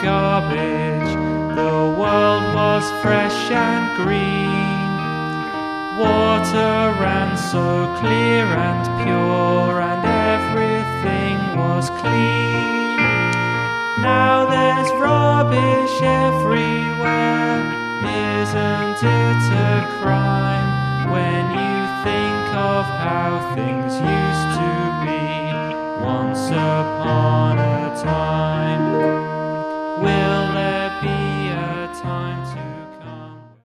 garbage. The world was fresh and green. Water ran so clear and pure, and everything was clean. Now there's rubbish everywhere. Isn't it a crime when you think of how things used